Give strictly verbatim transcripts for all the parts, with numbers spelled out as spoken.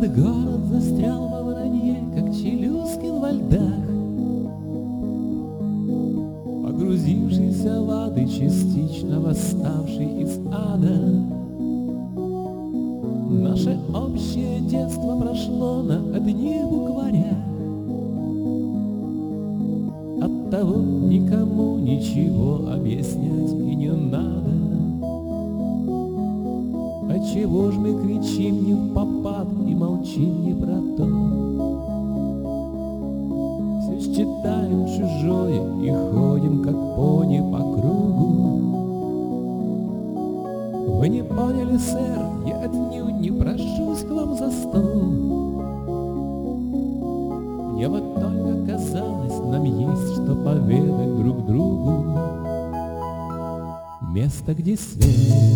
Этот город застрял во вранье, как Челюскин во льдах, погрузившийся в ады, частично восставший из ада. Наше общее детство прошло на одних букварях, оттого никому ничего объяснять и не надо. Отчего ж мы кричим не впопад и молчим не про то? Все считаем чужое и ходим как пони по кругу. Вы не поняли, сэр, я отнюдь не прошусь к вам за стол. Мне вот только казалось, нам есть что поведать друг другу. Место, где свет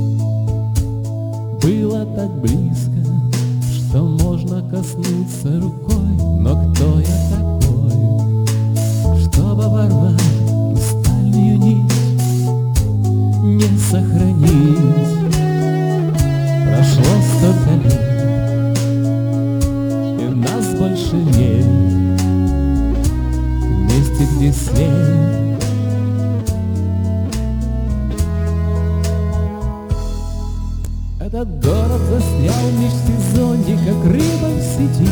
было так близко, что можно коснуться рукой. Но кто я такой, чтобы ворвать хрустальную нить, не сохранить? Прошло столько лет, и нас больше нет. В месте, где свет. Этот город застрял в межсезонье, как рыба в сети.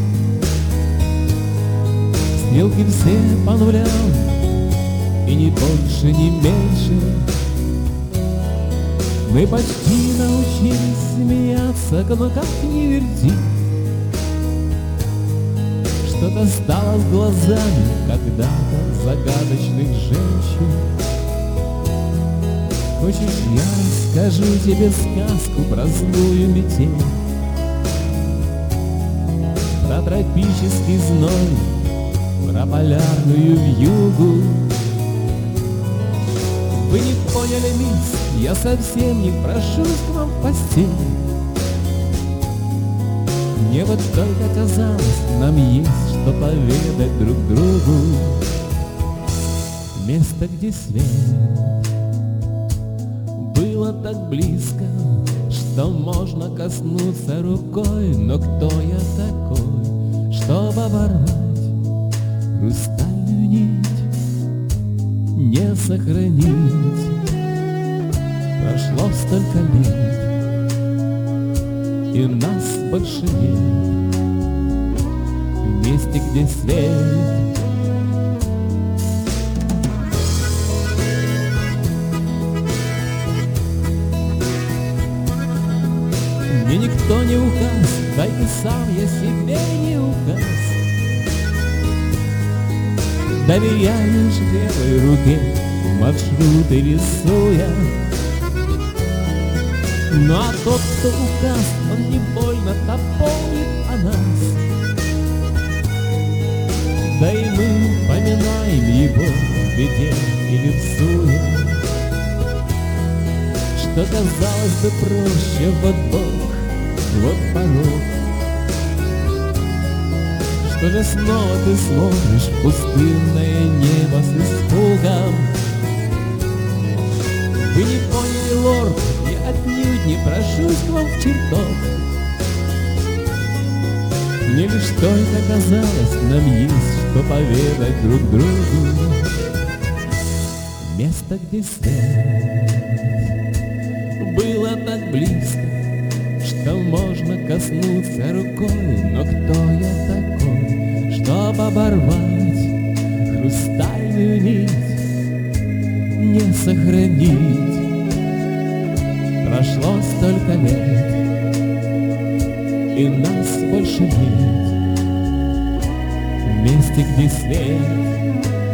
Стрелки все по нулям, и ни больше, ни меньше. Мы почти научились смеяться, но как ни верти, что-то стало с глазами когда-то загадочных женщин. Хочешь, я расскажу тебе сказку про злую метель, про тропический зной, про полярную вьюгу? Вы не поняли, мисс, я совсем не прошусь к вам в постель. Мне вот только казалось, нам есть что поведать друг другу. Место, где свет было так близко, что можно коснуться рукой. Но кто я такой, чтобы оборвать хрустальную нить, не сохранить? Прошло столько лет, и нас больше нет. В месте, где свет. Мне никто не указ, да и сам я себе не указ. Доверяешь левой руке, маршруты рисуя. Ну а тот, кто указ, он не больно-то помнит о нас. Да и мы поминаем его в беде или в суе. Что казалось бы проще, вот Бог, вот порог. Что же снова ты смотришь в пустынное небо с испугом? Вы не поняли, лорд, я отнюдь не прошусь к вам в чертог. Мне лишь только казалось, нам есть что поведать друг другу. Место, где свет было так близко, что можно коснуться рукой. Но кто я такой, чтобы оборвать хрустальную нить, не сохранить? Прошло столько лет, и нас больше нет. В месте, где свет.